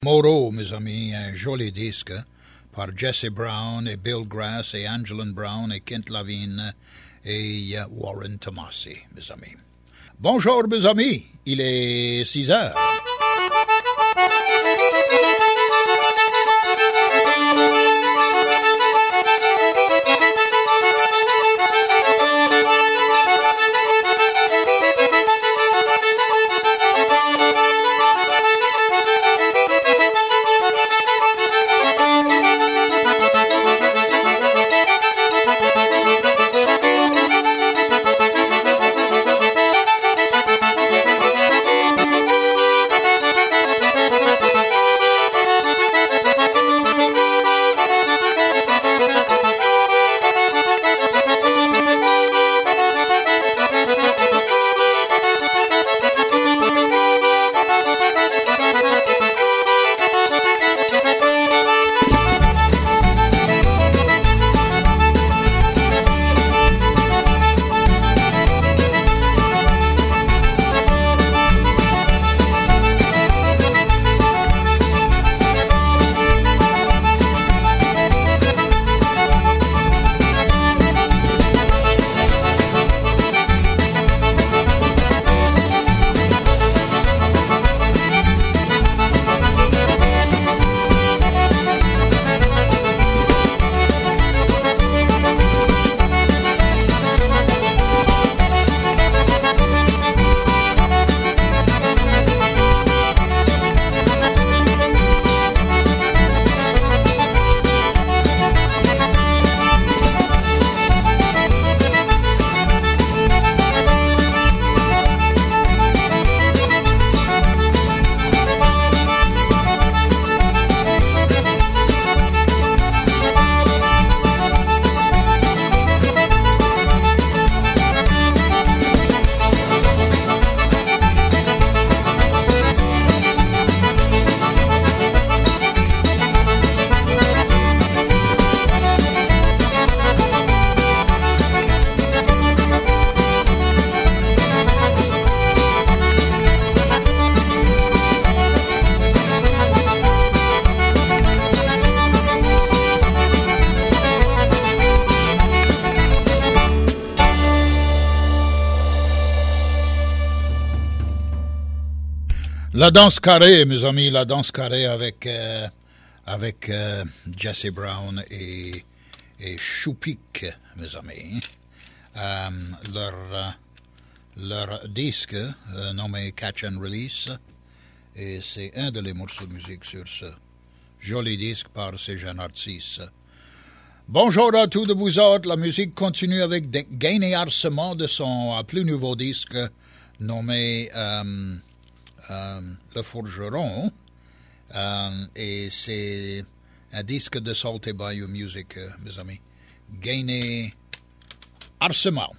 Moreau, mes amis, un joli disque par Jesse Brown et Bill Grass et Angelin Brown et Kent Lavigne et Warren Tomasi, mes amis. Bonjour, mes amis, il est 6 heures. La danse carrée, mes amis, la danse carrée avec Jesse Brown et Choupik, mes amis. Leur disque nommé Catch and Release, et c'est un des morceaux de musique sur ce joli disque par ces jeunes artistes. Bonjour à tous de vous autres, la musique continue avec Gainé Arcement de son plus nouveau disque nommé Le Forgeron, et c'est un disque de Salty Bayou Music, mes amis. Gainé Arcement.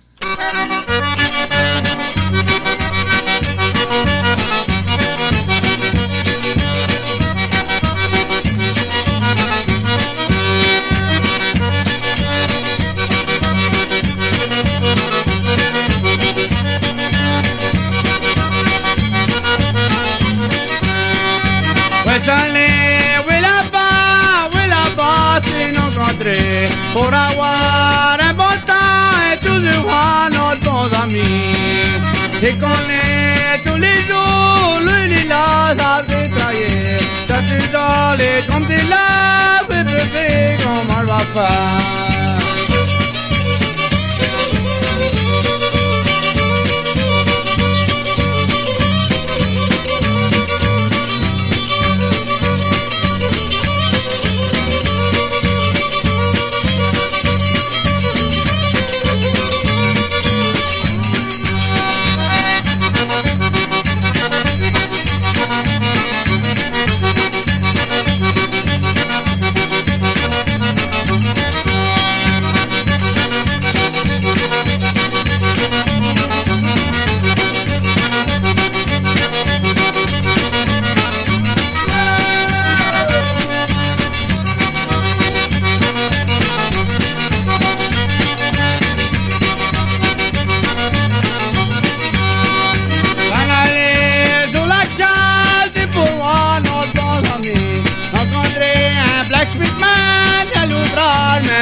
Pour avoir un bon temps et toujours voir nos bons amis. Et qu'on est tous les jours, le lilas a détaillé. Ça te donne comme des laves, bébé, comment on va faire.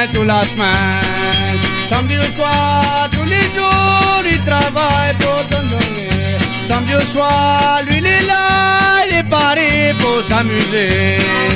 toute la semaine. Samedi au soir, tous les jours, il travaille pour ton journée. Samedi au soir, lui il est là, il est paré pour s'amuser.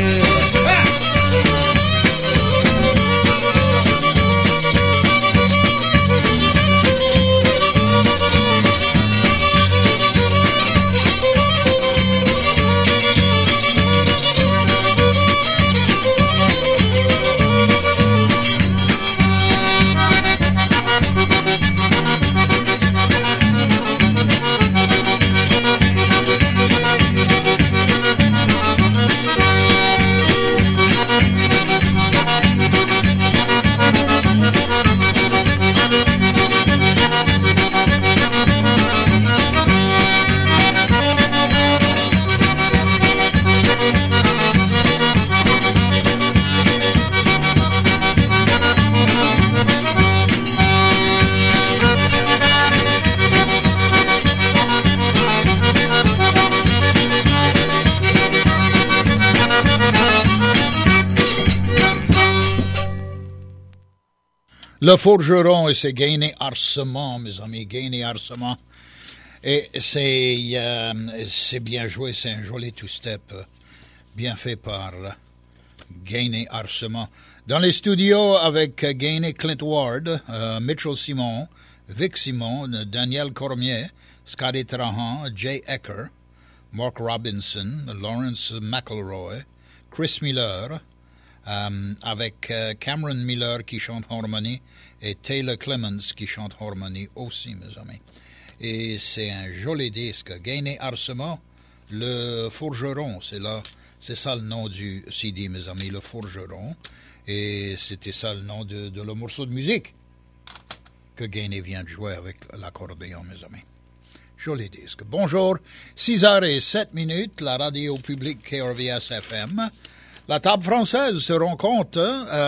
Le forgeron, et c'est Gainé Arcement, mes amis, Gainé Arcement. Et c'est bien joué, c'est un joli two-step, bien fait par Gainé Arcement. Dans les studios avec Gainé Clint Ward, Mitchell Simon, Vic Simon, Daniel Cormier, Scotty Trahan, Jay Ecker, Mark Robinson, Lawrence McElroy, Chris Miller, avec Cameron Miller qui chante harmonie et Taylor Clemens qui chante harmonie aussi, mes amis. Et c'est un joli disque. Gainé Arcement, le forgeron, c'est ça le nom du CD, mes amis, le forgeron. Et c'était ça le nom de le morceau de musique que Gainé vient de jouer avec l'accordéon, mes amis. Joli disque. Bonjour, 6h07, la radio publique KRVS FM. La table française se rencontre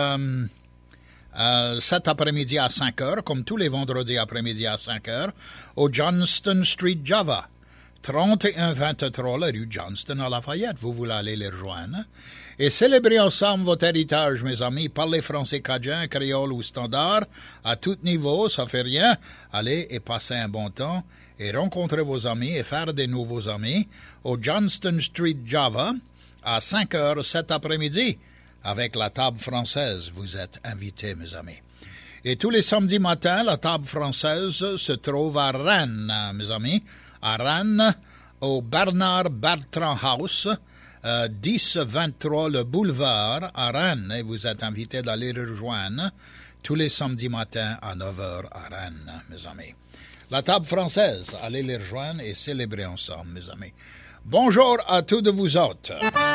cet après-midi à 5h, comme tous les vendredis après-midi à 5h, au Johnston Street Java, 3123 la rue Johnston à Lafayette. Vous voulez aller les rejoindre et célébrer ensemble votre héritage, mes amis. Parlez français cadien, créole ou standard, à tout niveau, ça fait rien. Allez et passez un bon temps et rencontrez vos amis et faire des nouveaux amis au Johnston Street Java, à 5h cet après-midi, avec la table française. Vous êtes invités, mes amis. Et tous les samedis matins, la table française se trouve à Rennes, mes amis. À Rennes, au Bernard Bertrand House, 1023 le boulevard à Rennes. Et vous êtes invités d'aller le rejoindre tous les samedis matins à 9h à Rennes, mes amis. La table française, allez les rejoindre et célébrer ensemble, mes amis. Bonjour à tous de vous autres.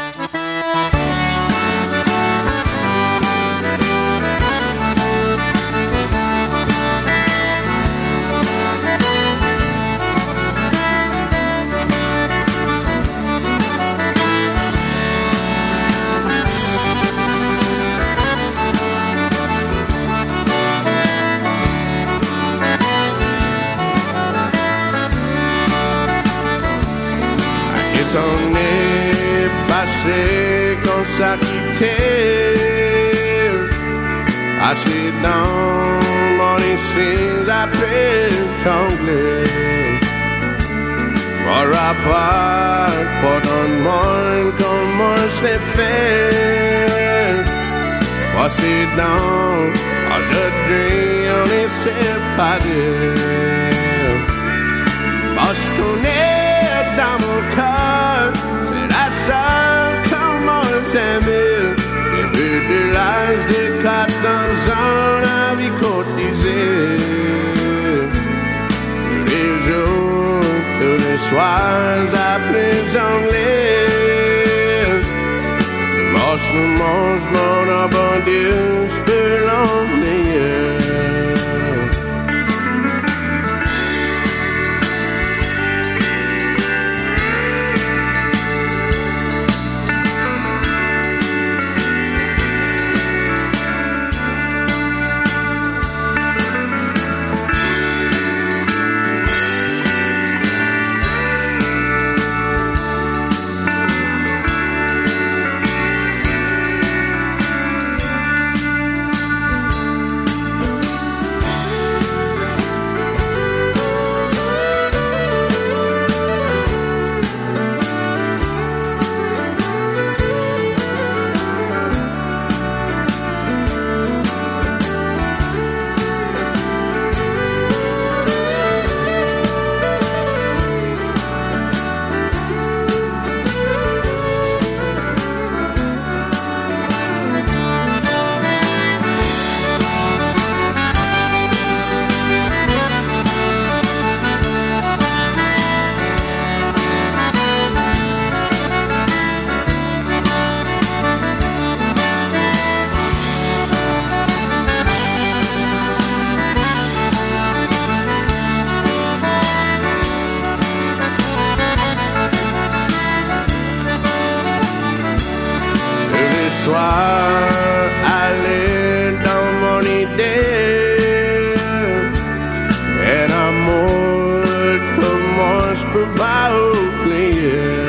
On est passé comme ça quitté, assis dans mon ici après jongler. Mon rapport, pardonne-moi comment je l'ai fait. Voici donc, aujourd'hui on est séparés. Parce qu'on est dans mon cœur, c'est la seule comment j'aime. Depuis de l'âge de 14 ans, la vie cotisée. Tous les jours, tous les soirs, après j'anglais. Dimanche, me mange mon abondance, je peux l'emmener. soir, aller dans mon idée. Et l'amour, comment je peux pas oublier.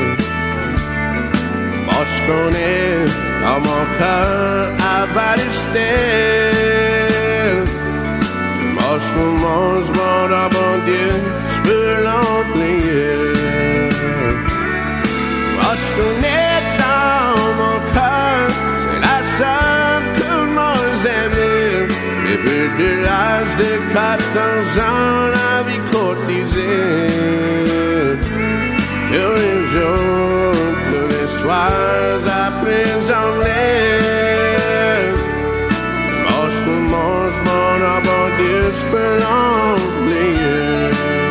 Moi je connais dans mon cœur à Balistel. Moi je me mange mon bon Dieu, je peux l'oublier. Moi je connais dans mon cœur, c'est la seule que moi j'aime. Depuis de l'âge de 14 ans, la vie cotisée. Tous les jours, tous les soirs, après j'en lève. Moi je me mange mon bon Dieu, je peux l'oublier.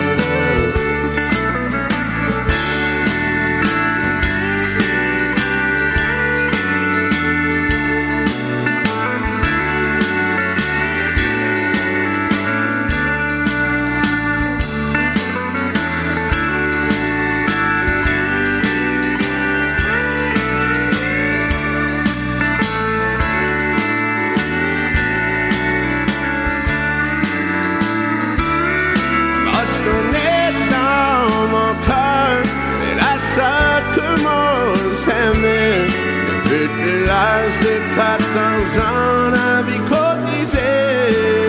Depuis l'âge de 14 ans, la vie cotisée.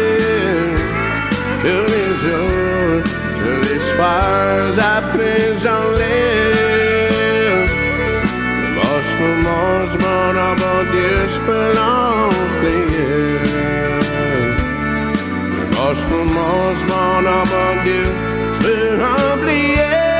Tous les jours, tous les soirs, après j'en lève. Moi je me mange mon bon Dieu, je peux l'oublier. Moi je me mange mon bon Dieu, je peux l'oublier.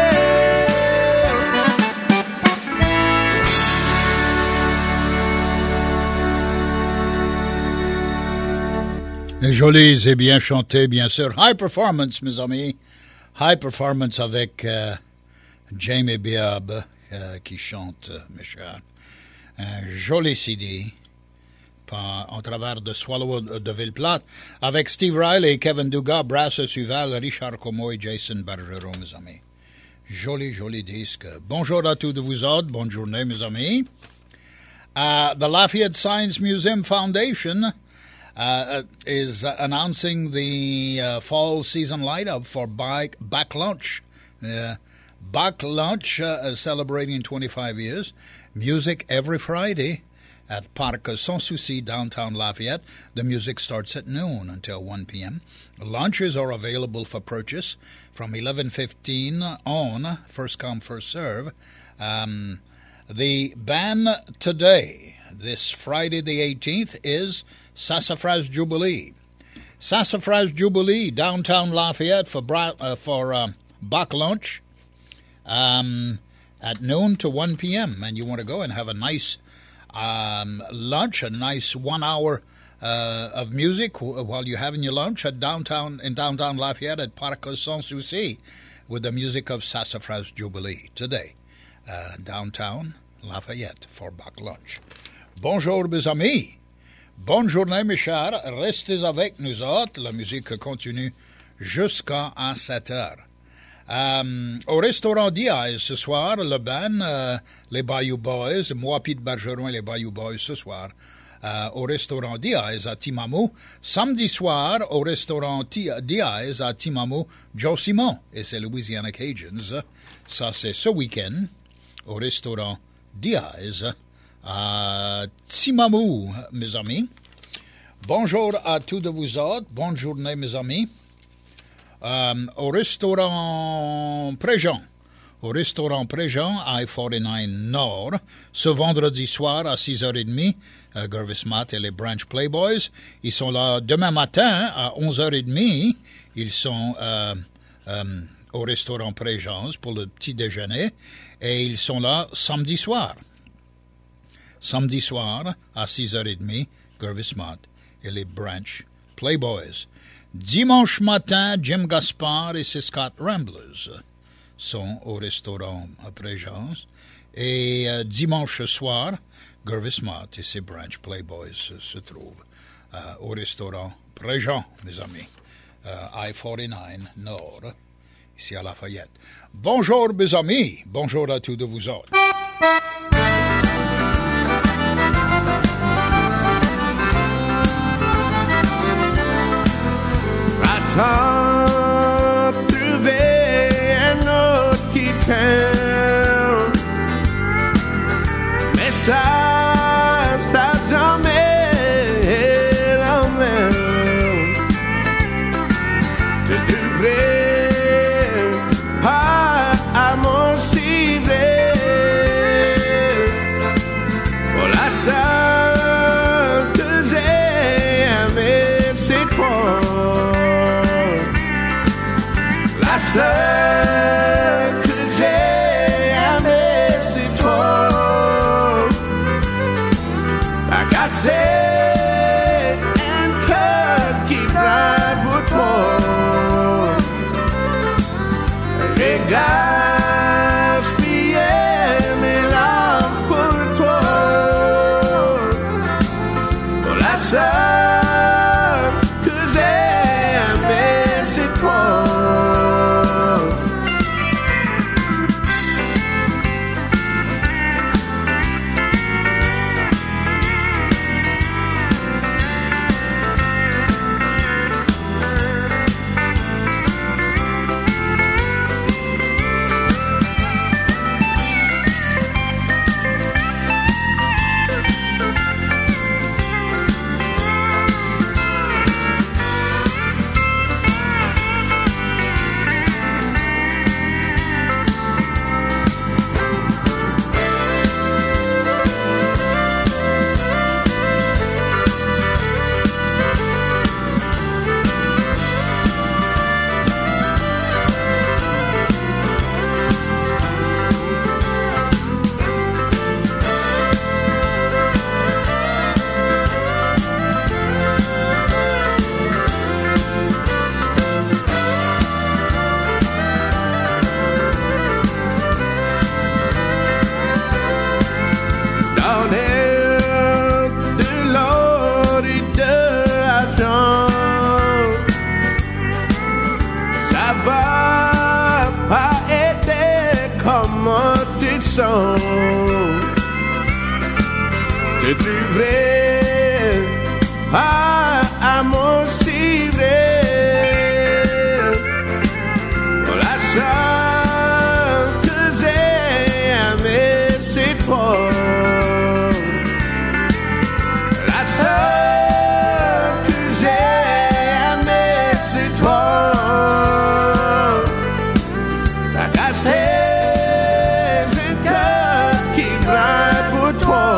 Jolis et bien chantés, bien sûr. High Performance, mes amis. High Performance avec Jamie Biab qui chante, mes chers. Un joli CD en travers de Swallow de Villeplate avec Steve Riley, Kevin Dugas, Brass Suval, Richard Como et Jason Bergeron, mes amis. Joli, joli disque. Bonjour à tous de vous autres. Bonne journée, mes amis. The Lafayette Science Museum Foundation is announcing the fall season lineup for Back Lunch. Back Lunch celebrating 25 years. Music every Friday at Parc Sans Souci, downtown Lafayette. The music starts at noon until 1 p.m. Lunches are available for purchase from 11:15 on, first come, first serve. The band today, this Friday the 18th, is Sassafras Jubilee. Sassafras Jubilee, downtown Lafayette for Back Lunch at noon to 1 p.m. And you want to go and have a nice lunch, a nice 1 hour of music while you're having your lunch in downtown Lafayette at Parc Sans Souci with the music of Sassafras Jubilee today. Downtown Lafayette for Back Lunch. Bonjour, mes amis. Bonne journée, mes chers. Restez avec nous autres. La musique continue jusqu'à 7 heures. Au restaurant Diaz ce soir, le band, les Bayou Boys, moi, Pete Bergeron et les Bayou Boys ce soir, au restaurant Diaz à Timamou. Samedi soir, au restaurant Diaz à Timamou, Joe Simon et ses Louisiana Cajuns. Ça, c'est ce week-end, au restaurant Diaz à Timamou, mes amis. Bonjour à tous de vous autres. Bonne journée, mes amis. Au restaurant Préjean. Au restaurant Préjean, I-49 Nord, ce vendredi soir à 6h30, Gervis Matt et les Branch Playboys. Ils sont là demain matin à 11h30. Ils sont au restaurant Préjean pour le petit déjeuner. Et ils sont là samedi soir. Samedi soir, à 6h30, Gervis Matt et les Branch Playboys. Dimanche matin, Jim Gaspard et ses Scott Ramblers sont au restaurant Préjean. Et dimanche soir, Gervis Matt et ses Branch Playboys se trouvent au restaurant Préjean, mes amis. I-49 Nord, ici à Lafayette. Bonjour, mes amis. Bonjour à tous de vous autres. sera jamais la même. Tu devrais à mon civet. Oh, la seule que j'ai aimée, c'est toi. La seule que j'ai aimée, c'est toi. T'as cassé un cœur qui brûle pour toi. J'ai gaspillé mes larmes pour toi. Pour la seule que j'ai aimée, c'est toi. Tu trouverais à mon civet. La seule que j'ai aimée, c'est toi. La seule que j'ai aimée, c'est toi. T'as cassé un cœur qui brûle pour toi.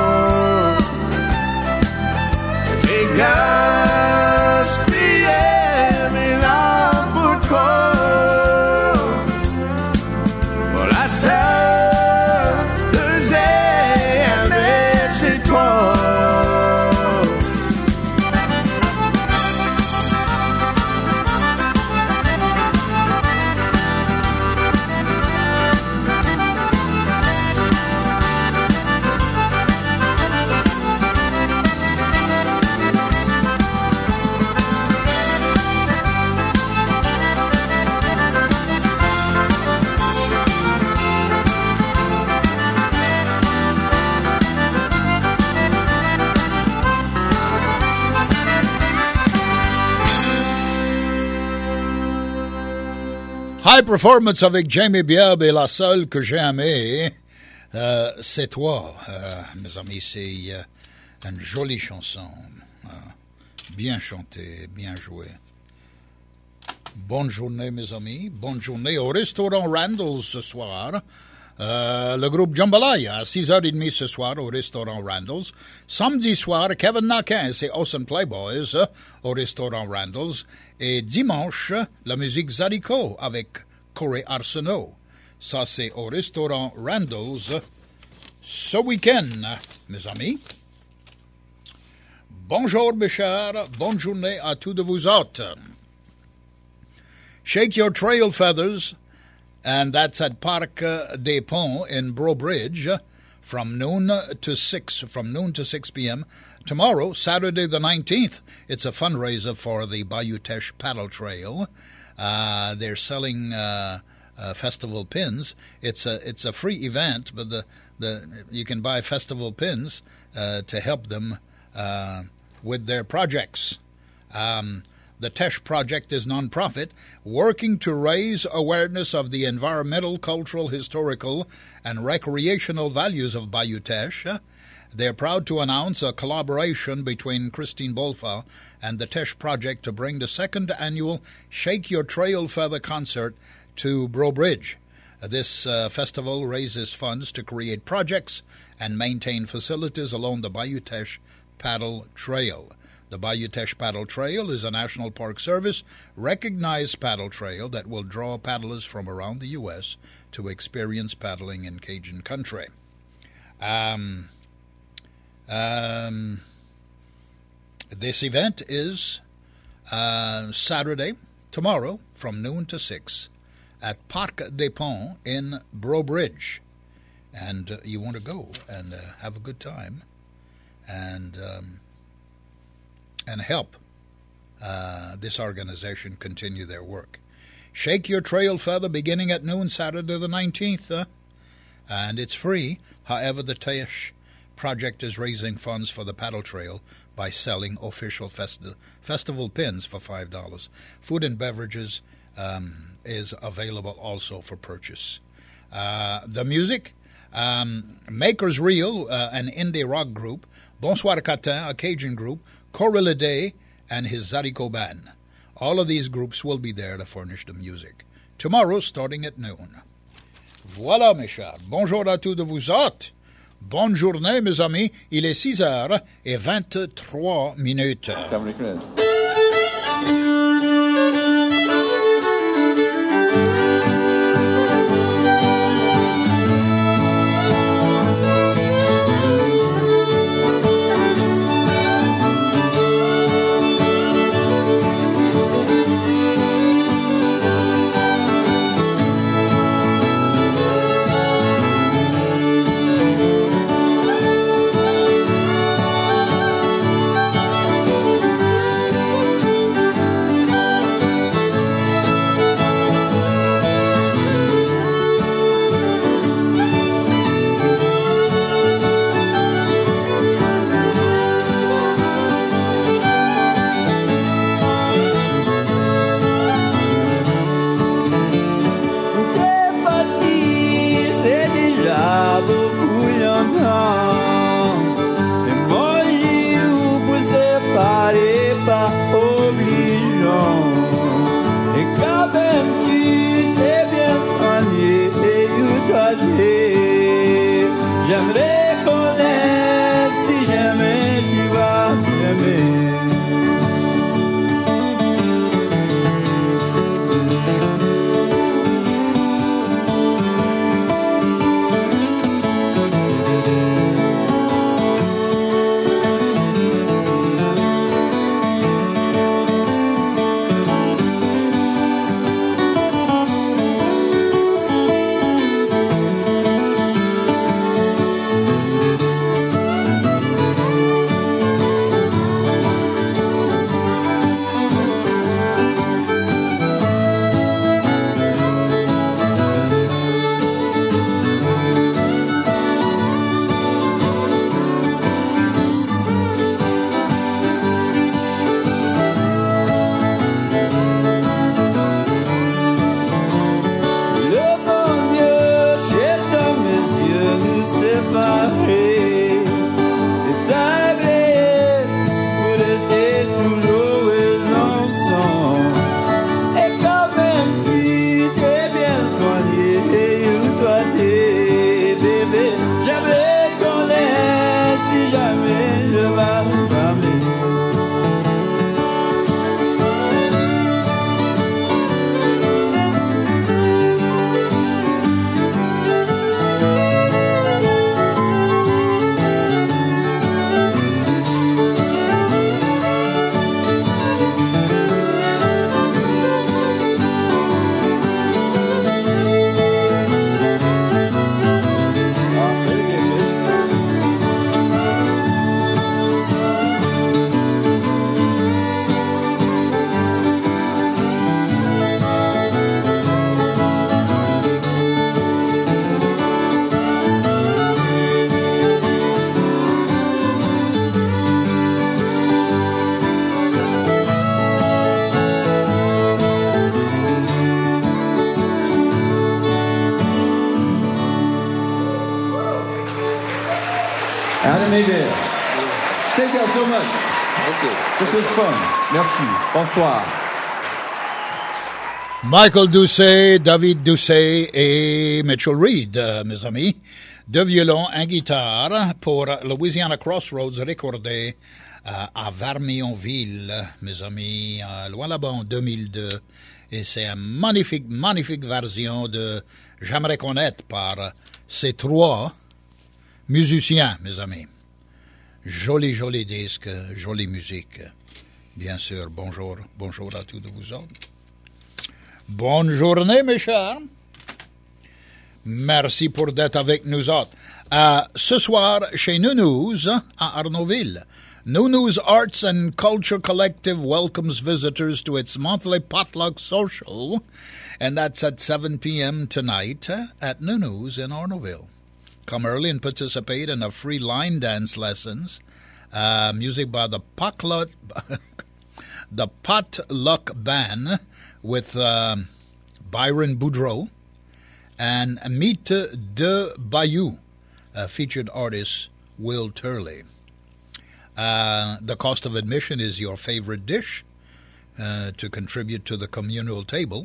J'ai gaspillé mes larmes pour toi. Pour la seule que j'ai aimée, c'est toi. High Performance avec Jamie Biab et la seule que j'ai aimée, c'est toi. Mes amis, c'est une jolie chanson. Bien chantée, bien jouée. Bonne journée, mes amis. Bonne journée au restaurant Randall's ce soir. Le groupe Jambalaya à 6h30 ce soir au restaurant Randall's. Samedi soir, Kevin Naquin et Awesome Playboys au restaurant Randall's. Et dimanche, la musique Zadiko avec Corey Arsenault. Ça, c'est au restaurant Randall's ce week-end, mes amis. Bonjour, mes chers. Bonne journée à tous de vous autres. Shake your trail feathers. And that's at Parc des Ponts in Brobridge from noon to 6 p.m. Tomorrow, Saturday the 19th, it's a fundraiser for the Bayou Teche Paddle Trail. They're selling festival pins. It's a free event, but you can buy festival pins to help them with their projects. The Teche Project is non-profit, working to raise awareness of the environmental, cultural, historical, and recreational values of Bayou Teche. They're proud to announce a collaboration between Christine Bolfa and the Teche Project to bring the second annual Shake Your Trail Feather concert to Breaux Bridge. This festival raises funds to create projects and maintain facilities along the Bayou Teche Paddle Trail. The Bayou Teche Paddle Trail is a National Park Service recognized paddle trail that will draw paddlers from around the U.S. to experience paddling in Cajun country. This event is Saturday, tomorrow, from noon to 6 at Parc des Ponts in Breaux Bridge. And you want to go and have a good time and help this organization continue their work. Shake Your Trail Feather beginning at noon Saturday the 19th, and it's free. However, the Teche Project is raising funds for the paddle trail by selling official festival pins for $5. Food and beverages is available also for purchase. The music, Makers Real, an indie rock group, Bonsoir Catin, a Cajun group, Corilla Day, and his Zariko Band. All of these groups will be there to furnish the music. Tomorrow, starting at noon. Voilà, mes chers. Bonjour à tous de vous autres. Bonne journée, mes amis. Il est 6h23. Adam Hebert. Thank you so much. Okay. This was fun. Merci. Bonsoir. Michael Doucet, David Doucet et Mitchell Reed, mes amis. Deux violons, un guitare pour Louisiana Crossroads recordé à Vermionville, mes amis, loin là-bas en 2002. Et c'est une magnifique, magnifique version de J'aimerais connaître par ces trois musiciens, mes amis. Joli, joli disque, jolie musique. Bien sûr, bonjour à tous de vous autres. Bonne journée, mes chers. Merci pour d'être avec nous autres. Ce soir, chez Nounou's à Arnaudville, Nounou's Arts and Culture Collective welcomes visitors to its monthly potluck social, and that's at 7 p.m. tonight at Nounou's in Arnaudville. Come early and participate in a free line dance lessons, music by the Potluck Band with Byron Boudreau, and Mythe de Bayou, featured artist Will Turley. The cost of admission is your favorite dish to contribute to the communal table.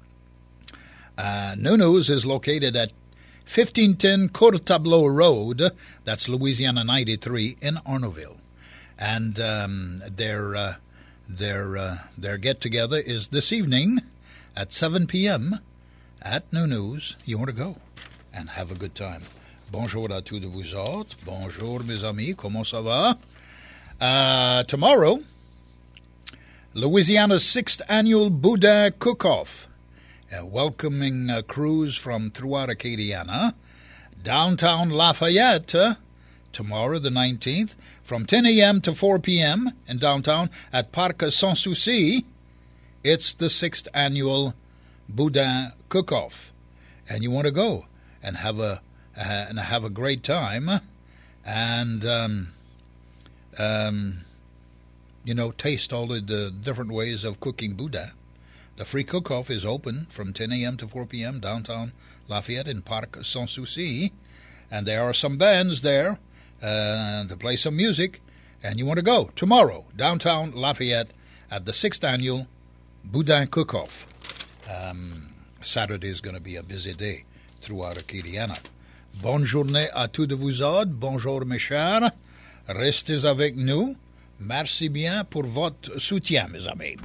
Nounou's is located at 1510 Cour Tableau Road, that's Louisiana 93 in Arnaudville. And their get-together is this evening at 7 p.m. at Nounou's. You want to go and have a good time. Bonjour à tous de vous autres. Bonjour, mes amis. Comment ça va? Tomorrow, Louisiana's 6th annual Boudin Cook-Off, a welcoming cruise from throughout Acadiana, downtown Lafayette, tomorrow the 19th, from 10 a.m. to 4 p.m. in downtown at Parc Sans Souci. It's the 6th annual Boudin Cook-Off, and you want to go and have a great time, and taste all of the different ways of cooking Boudin. The free cook-off is open from 10 a.m. to 4 p.m. downtown Lafayette in Parc Sans Souci, and there are some bands there to play some music, and you want to go tomorrow downtown Lafayette at the 6th annual Boudin Cook-Off. Saturday is going to be a busy day throughout Acadiana. Bonne journée à tous de vous autres. Bonjour mes chers. Restez avec nous. Merci bien pour votre soutien, mes amis.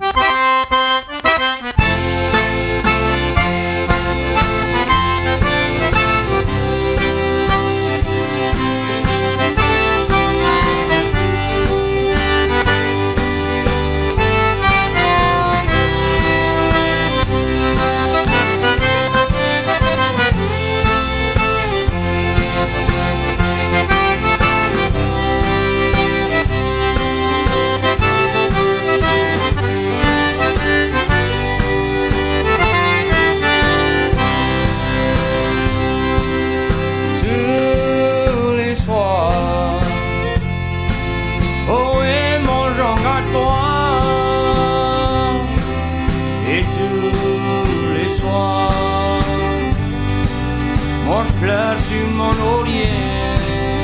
Pleure sur mon oreiller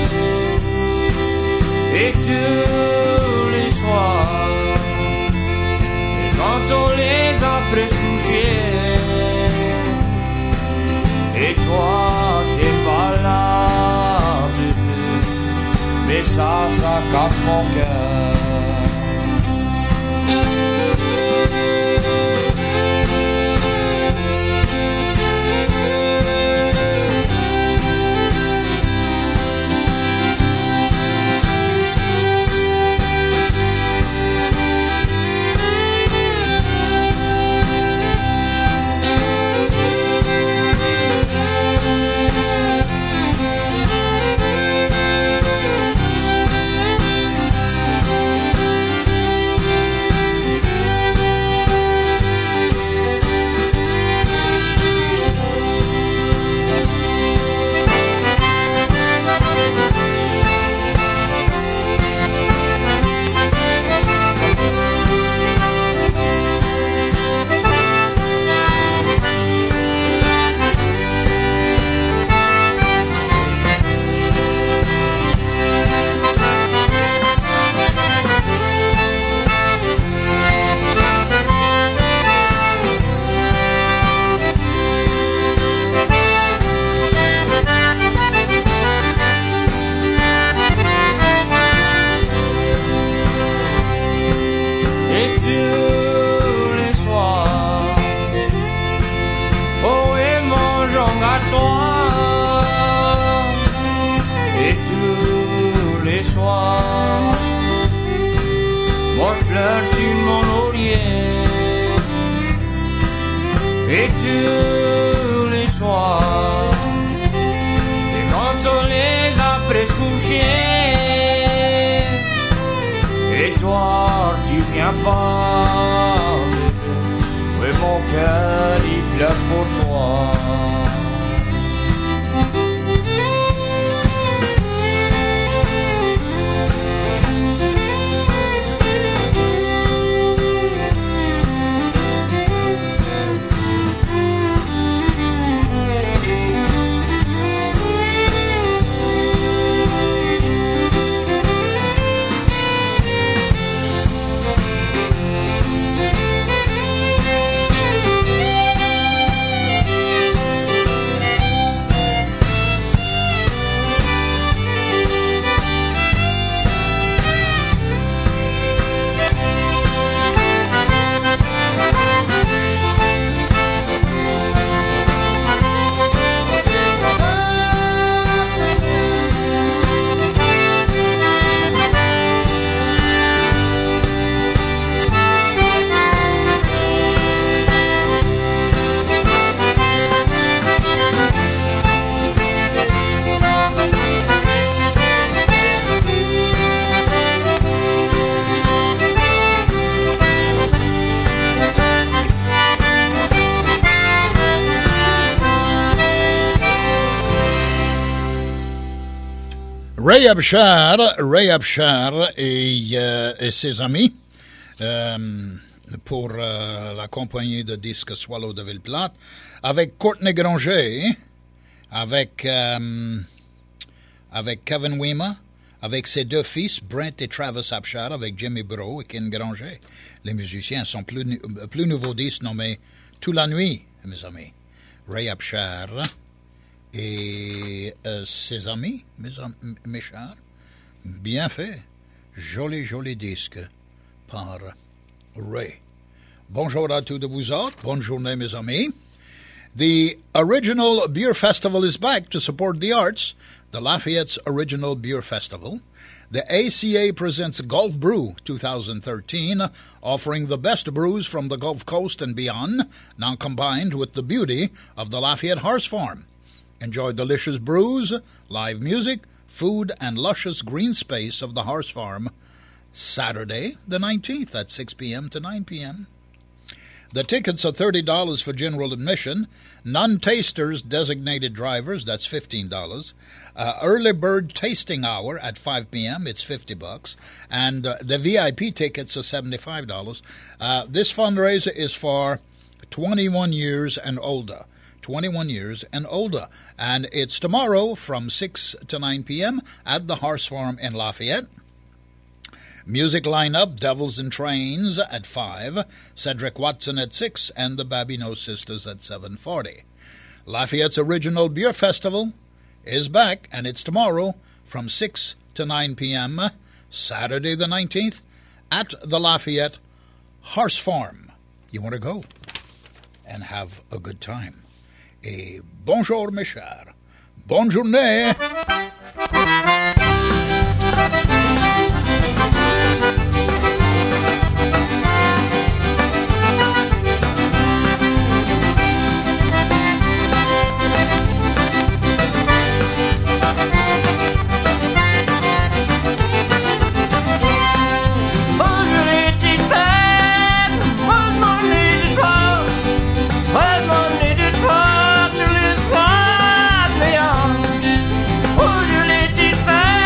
et tous les soirs et quand on les a presque couchés et toi t'es pas là bébé, mais ça casse mon cœur. soirs. Moi je pleure sur mon laurier. Et tous les soirs, déconsolés après se coucher. Et toi, tu viens pas, oui mon cœur il pleure pour toi. Ray Abshar et ses amis pour la compagnie de disques Swallow de Ville-Plate, avec Courtney Granger, avec Kevin Weema, avec ses deux fils, Brent et Travis Abshar, avec Jimmy Breau et Ken Granger. Les musiciens sont plus nouveaux disques nommés Toute la nuit, mes amis. Ray Abshar et ses amis, mes chers. Bien fait. Joli disque par Ray. Bonjour à tous de vous autres. Bonne journée, mes amis. The Original Beer Festival is back to support the arts. The Lafayette's Original Beer Festival. The ACA presents Gulf Brew 2013, offering the best brews from the Gulf Coast and beyond, now combined with the beauty of the Lafayette Horse Farm. Enjoy delicious brews, live music, food, and luscious green space of the Horse Farm, Saturday the 19th at 6 p.m. to 9 p.m. The tickets are $30 for general admission. Non-tasters, designated drivers, that's $15. Early bird tasting hour at 5 p.m., it's $50. And the VIP tickets are $75. This fundraiser is for 21 years and older. 21 years and older. And it's tomorrow from 6 to 9 p.m. at the Horse Farm in Lafayette. Music lineup, Devils and Trains at 5, Cedric Watson at 6, and the Babineau Sisters at 7:40. Lafayette's Original Beer Festival is back, and it's tomorrow from 6 to 9 p.m., Saturday the 19th, at the Lafayette Horse Farm. You want to go and have a good time. Et bonjour, mes chers. Bonne journée. Oh, you let it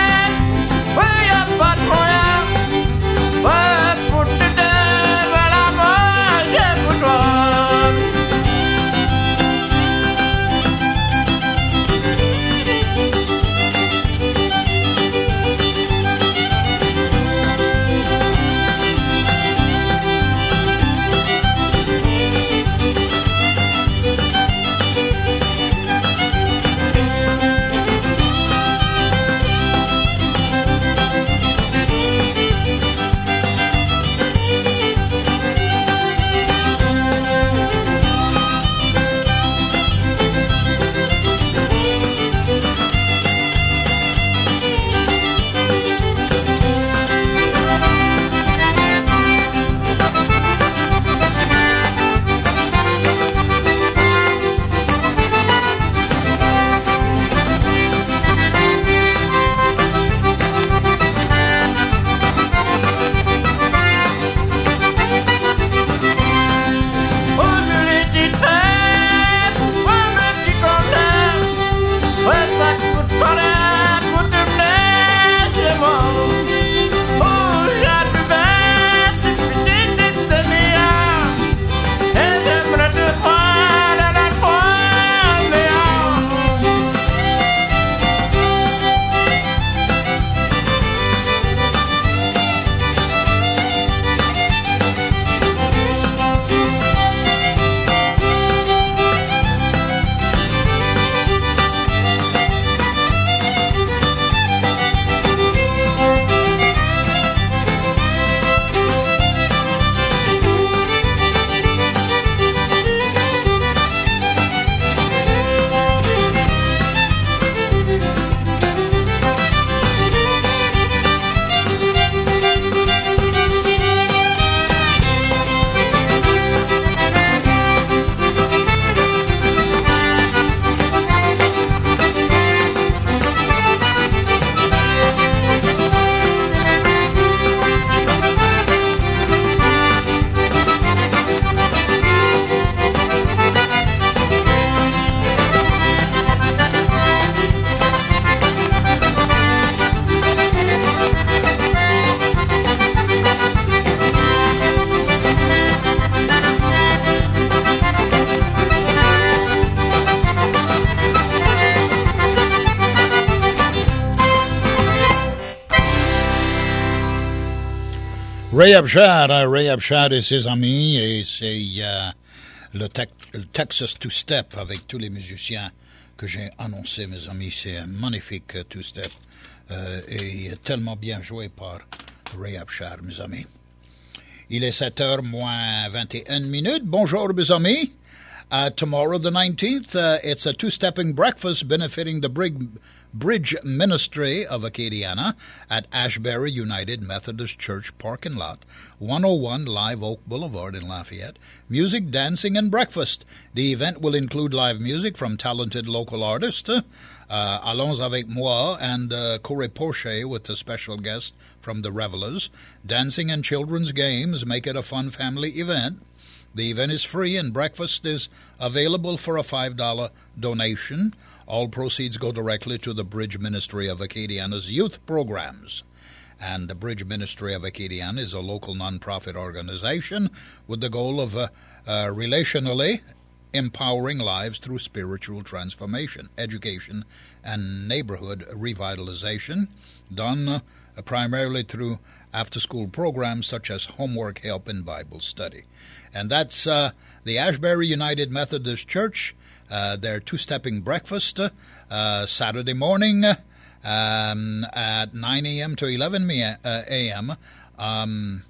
Ray Abshad et ses amis, et c'est le Texas Two-Step avec tous les musiciens que j'ai annoncé, mes amis. C'est un magnifique Two-Step et tellement bien joué par Ray Abshad, mes amis. Il est 7h moins 21 minutes. Bonjour, mes amis. Tomorrow, the 19th, it's a two-stepping breakfast benefiting the Bridge Ministry of Acadiana at Ashbury United Methodist Church parking lot, 101 Live Oak Boulevard in Lafayette. Music, dancing, and breakfast. The event will include live music from talented local artists. Allons avec moi and Corey Porcher with a special guest from the Revelers. Dancing and children's games make it a fun family event. The event is free and breakfast is available for a $5 donation. All proceeds go directly to the Bridge Ministry of Acadiana's youth programs. And the Bridge Ministry of Acadiana is a local nonprofit organization with the goal of relationally empowering lives through spiritual transformation, education, and neighborhood revitalization, done primarily through after-school programs such as homework help and Bible study. And that's the Ashbury United Methodist Church, their two-stepping breakfast, Saturday morning at 9 a.m. to 11 a.m. On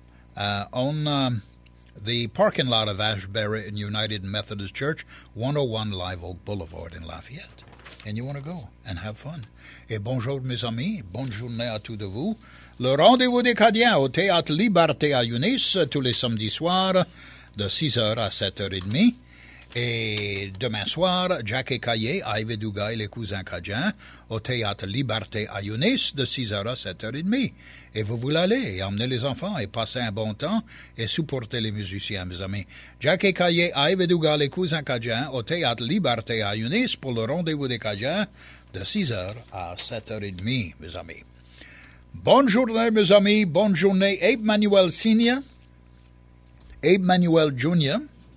the parking lot of Ashbury United Methodist Church, 101 Live Oak Boulevard in Lafayette. And you want to go and have fun. Et bonjour, mes amis. Bonne journée à tous de vous. Le rendez-vous des Acadiens au Théâtre Liberté à Eunice, tous les samedis soirs, de 6h à 7h30. Et demain soir, Jack et Caillé, Yves Douga et les cousins Acadiens, au Théâtre Liberté à Eunice, de 6h à 7h30. Et vous voulez aller et emmener les enfants et passer un bon temps et supporter les musiciens, mes amis. Jack et Caillé, Yves Douga, les cousins Acadiens, au Théâtre Liberté à Eunice pour le rendez-vous des Acadiens, de 6h à 7h30, mes amis. Bonne journée, mes amis. Bonne journée. Abe Manuel Senior, Abe Manuel Jr.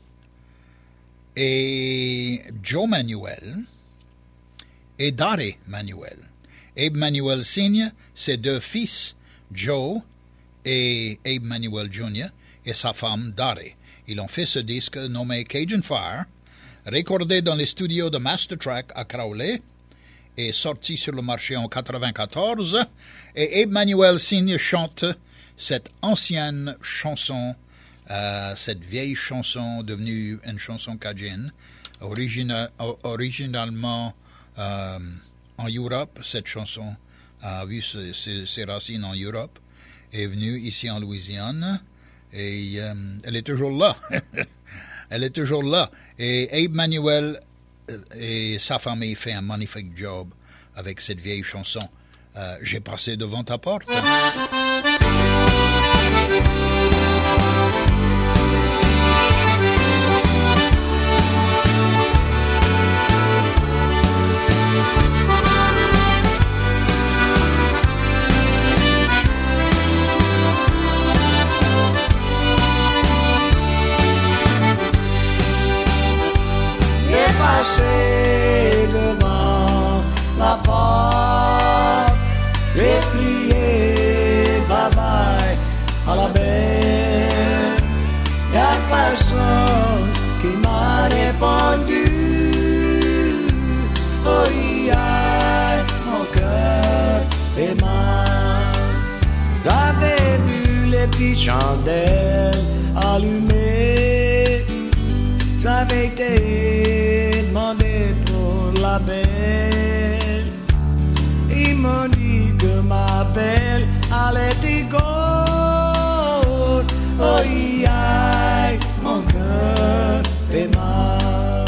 et Joe Manuel et Dare Manuel. Abe Manuel Senior, ses deux fils, Joe et Abe Manuel Jr. et sa femme Dare. Ils ont fait ce disque nommé Cajun Fire, recordé dans les studios de Mastertrack à Crowley et sorti sur le marché en 1994. Et Abe Manuel Senior chante cette ancienne chanson, cette vieille chanson devenue une chanson cajun, originalement en Europe. Cette chanson a vu ses racines en Europe, est venue ici en Louisiane, et elle est toujours là. Elle est toujours là. Et Abe Manuel et sa famille fait un magnifique job avec cette vieille chanson. J'ai passé devant ta porte. J'ai passé devant la porte, j'ai crié bye bye à la belle. Y'a personne qui m'a répondu. Oh yeah, mon cœur fait mal. J'avais vu les petites chandelles allumées. J'avais été demandé pour la belle. Ils m'ont dit que ma belle allait être gauche. Oh yeah, mon cœur fait mal.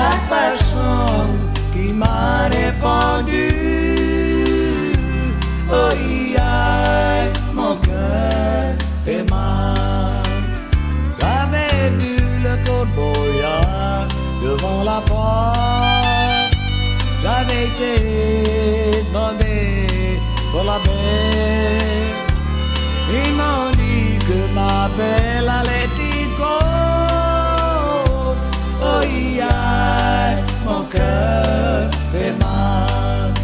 chaque personne qui m'a répondu. Oh, yeah, mon cœur fait mal. J'avais vu le courboyard devant la porte. J'avais été demandé pour la belle. Ils m'ont dit que ma belle allait y go. Oh, yeah, mon cœur fait mal.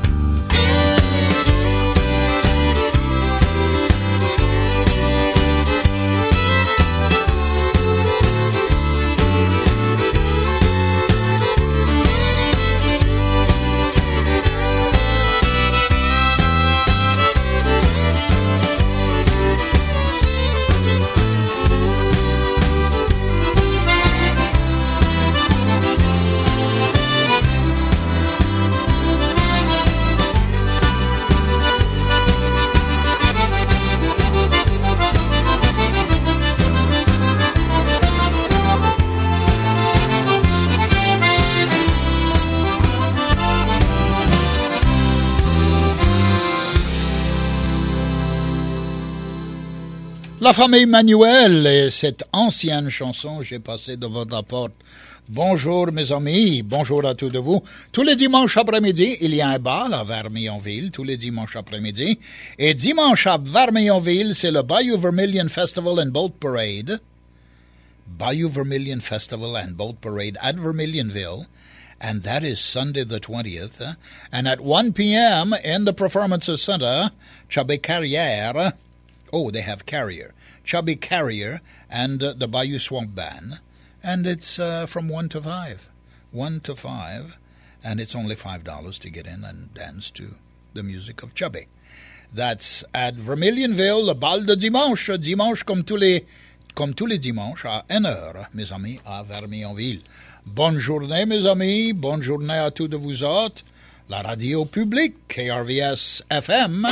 La famille Manuel et cette ancienne chanson, j'ai passé devant ta porte. Bonjour mes amis, bonjour à tous de vous. Tous les dimanches après-midi, il y a un bal à Vermillonville, tous les dimanches après-midi. Et dimanche à Vermillonville, c'est le Bayou Vermilion Festival and Boat Parade. Bayou Vermilion Festival and Boat Parade at Vermilionville. And that is Sunday the 20th. And at 1 p.m. in the Performance Center, Chubby Carrière. Oh, they have Carrier. Chubby Carrier and the Bayou Swamp Band. And it's from 1 to 5. 1 to 5. And it's only $5 to get in and dance to the music of Chubby. That's at Vermilionville, le bal de dimanche. Dimanche comme tous les dimanches à 1h, mes amis, à Vermillonville. Bonne journée, mes amis. Bonne journée à tous de vous autres. La radio publique, KRVS FM.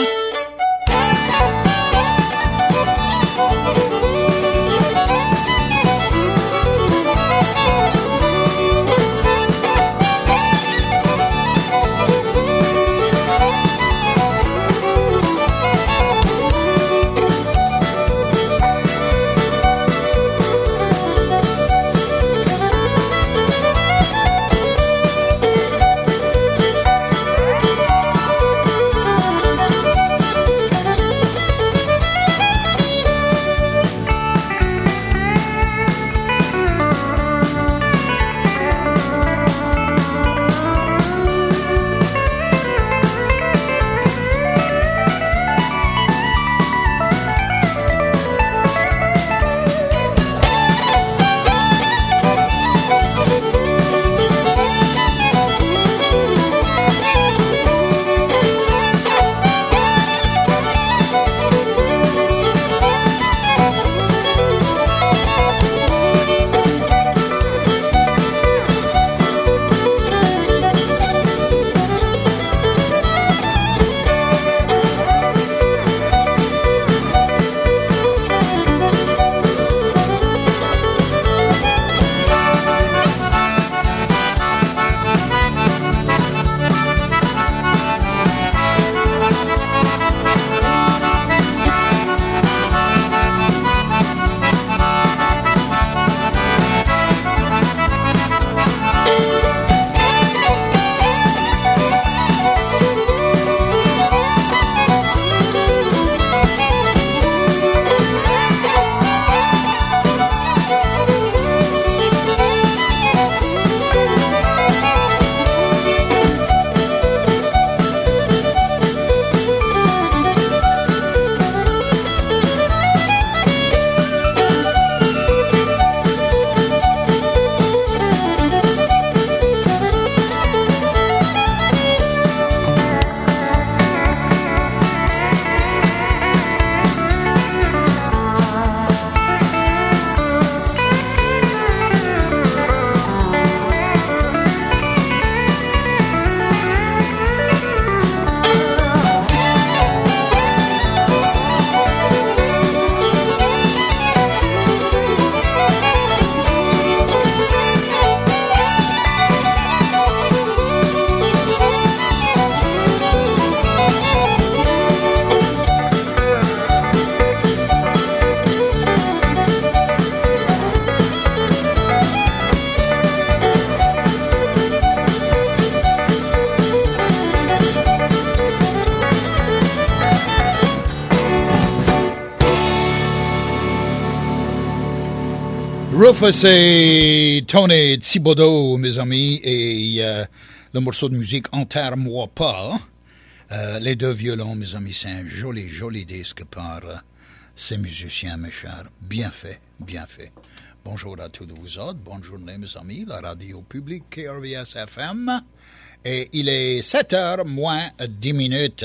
Rufus et Tony Thibodeau, mes amis, et le morceau de musique Enterre-moi pas. Les deux violons, mes amis, c'est un joli, joli disque par ces musiciens, mes chers. Bien fait, bien fait. Bonjour à tous vous autres, bonne journée, mes amis, la radio publique KRVS FM. Et il est 7h moins 10 minutes.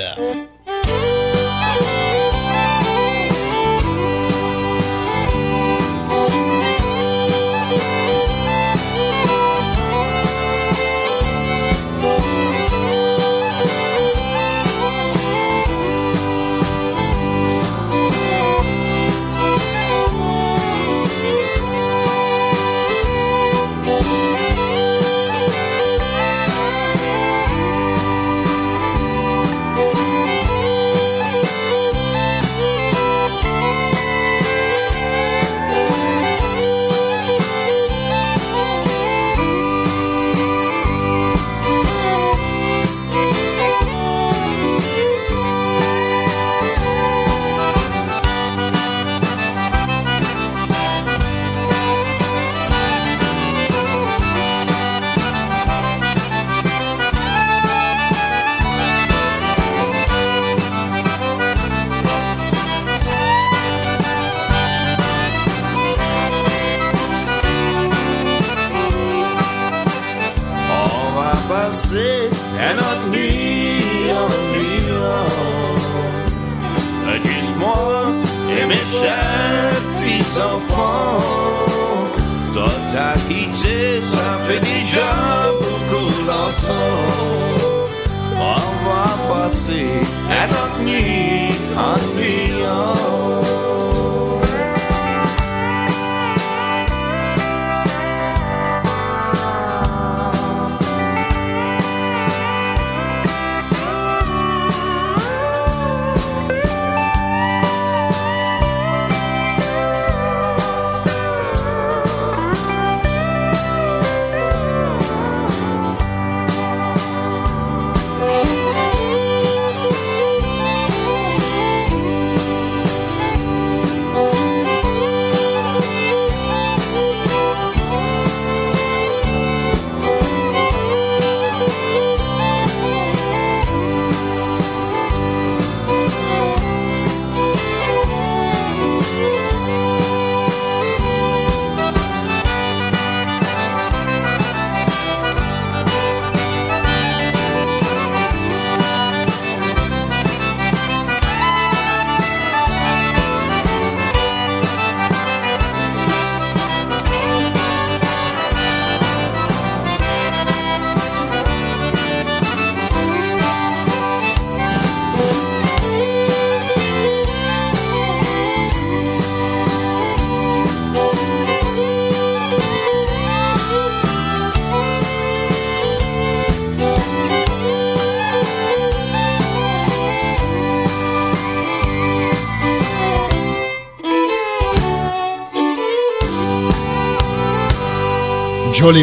Jolie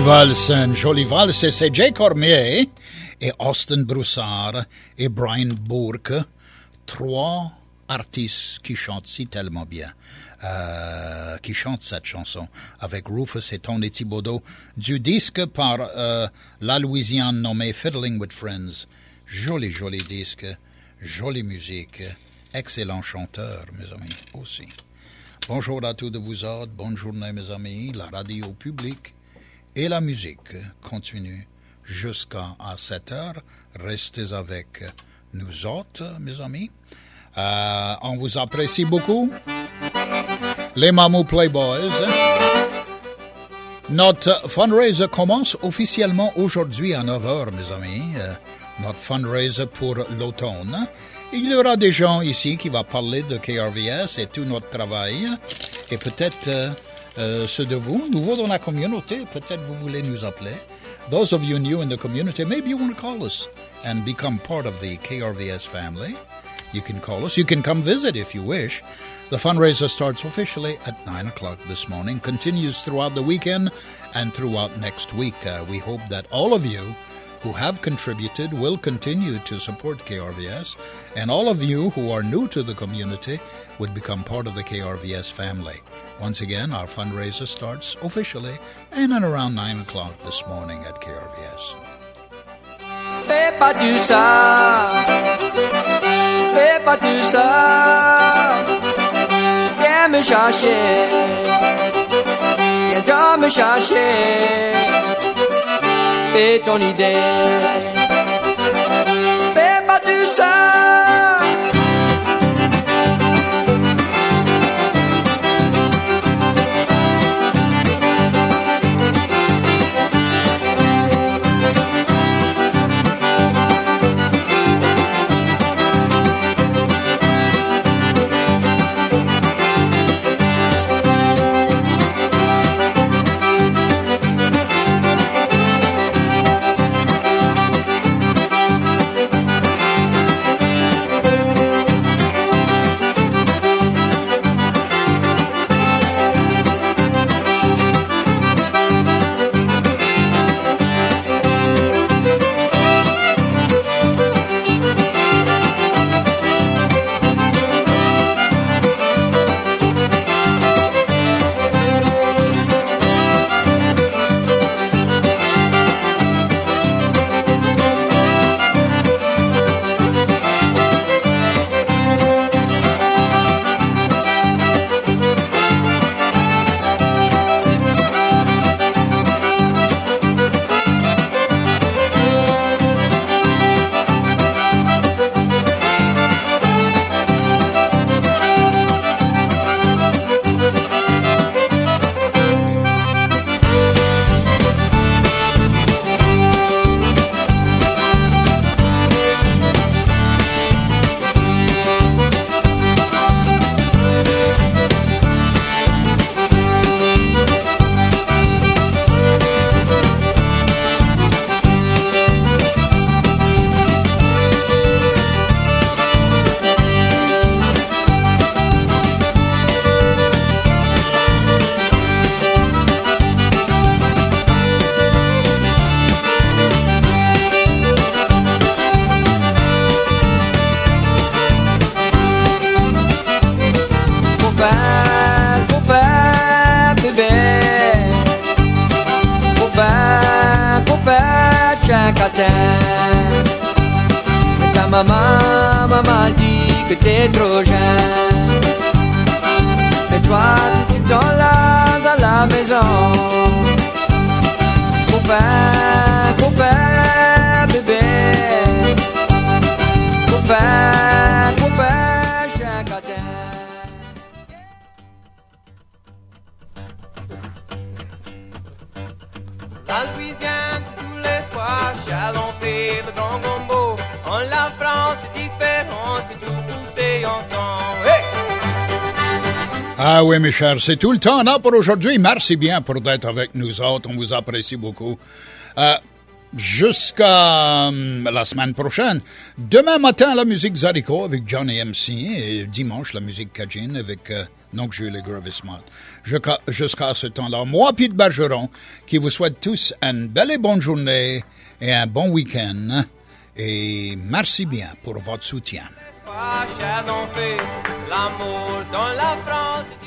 valse, c'est Jay Cormier et Austin Broussard et Brian Bourque, trois artistes qui chantent si tellement bien, qui chantent cette chanson avec Rufus et Tony Thibodeau, du disque par la Louisiane nommé Fiddling with Friends. Joli disque, jolie musique, excellent chanteur, mes amis, aussi. Bonjour à tous de vous autres, bonne journée, mes amis, la radio publique. Et la musique continue jusqu'à 7h. Restez avec nous autres, mes amis. On vous apprécie beaucoup. Les Mamou Playboys. Notre fundraiser commence officiellement aujourd'hui à 9h, mes amis. Notre fundraiser pour l'automne. Il y aura des gens ici qui vont parler de KRVS et tout notre travail. Et peut-être... ceux de vous, nouveaux dans la communauté, peut-être vous voulez nous appeler. Those of you new in the community, maybe you want to call us and become part of the KRVS family. You can call us. You can come visit if you wish. The fundraiser starts officially at 9 o'clock this morning, continues throughout the weekend and throughout next week. We hope that all of you who have contributed will continue to support KRVS, and all of you who are new to the community would become part of the KRVS family. Once again, our fundraiser starts officially in and around 9 o'clock this morning at KRVS. Fais pas tout ça, fais pas tout ça. Viens me chercher, viens me chercher. Fais ton idée, fais pas tout ça. Ta maman dit que t'es trop jeune. Mais toi, tu t'en laves à la maison. Copain, bébé. Copain, chien catin. La Louisiane, c'est tous les soirs, chalenté, le grand gombo. En la France, c'est différent, c'est tout poussé ensemble. Hey! Ah oui, mes chers, c'est tout le temps là pour aujourd'hui. Merci bien pour d'être avec nous autres. On vous apprécie beaucoup. Jusqu'à la semaine prochaine. Demain matin, la musique Zariko avec Johnny MC et dimanche, la musique Cajun avec Nokjul et Groovy Smart. Jusqu'à ce temps-là, moi, Pete Bergeron, qui vous souhaite tous une belle et bonne journée et un bon week-end. Et merci bien pour votre soutien. L'amour dans la France.